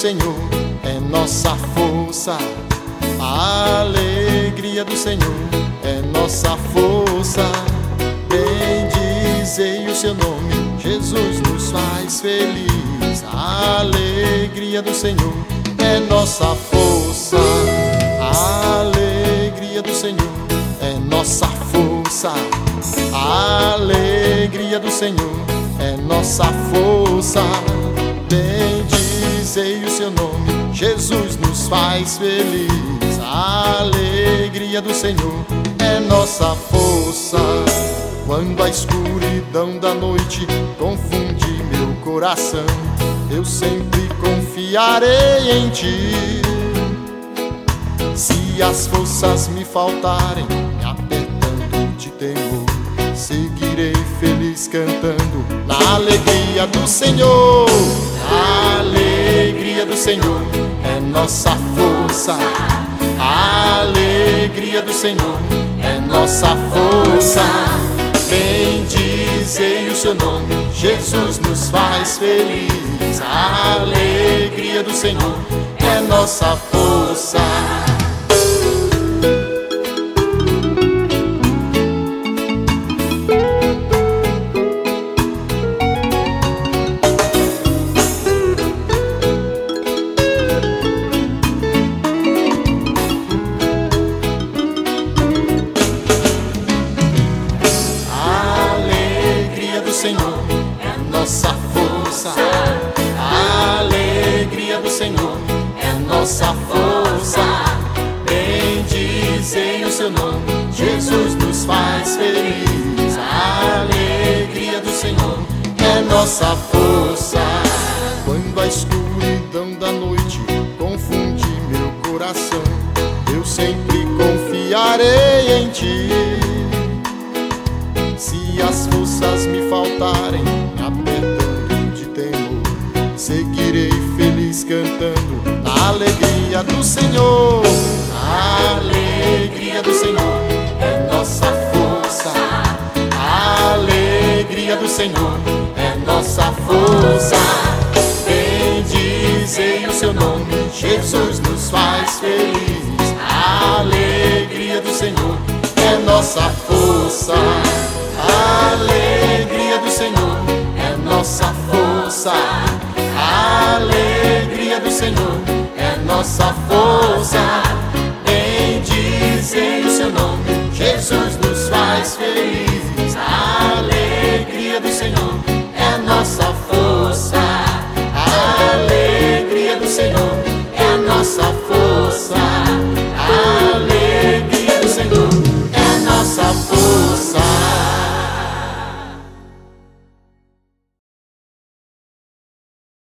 Senhor é nossa força. A alegria do Senhor é nossa força. Bendizei o seu nome, Jesus nos faz feliz. A alegria do Senhor é nossa força. A alegria do Senhor é nossa força. A alegria do Senhor é nossa força. Bendizei o seu nome, Jesus nos faz feliz. A alegria do Senhor é nossa força. Quando a escuridão da noite confunde meu coração, eu sempre confiarei em Ti. Se as forças me faltarem, me apertando de temor, seguirei feliz cantando na alegria do Senhor. A alegria do Senhor é nossa força. A alegria do Senhor é nossa força. Bendizei o seu nome, Jesus nos faz feliz. A alegria do Senhor é nossa força. Senhor é nossa força. A alegria do Senhor é nossa força. Bendizei o seu nome, Jesus nos faz feliz. A alegria do Senhor é nossa força. Quando a escuridão da noite confunde meu coração, eu sempre confiarei em Ti. Se as forças me faltarem, me apertando de temor, seguirei feliz cantando na alegria do Senhor. A alegria do Senhor é nossa força. A alegria do Senhor é nossa força. Bendizei o seu nome, Jesus nos faz feliz. A alegria do Senhor é nossa força. A alegria do Senhor é nossa força. A alegria do Senhor é nossa força. Bendizei o seu nome, Jesus nos faz feliz.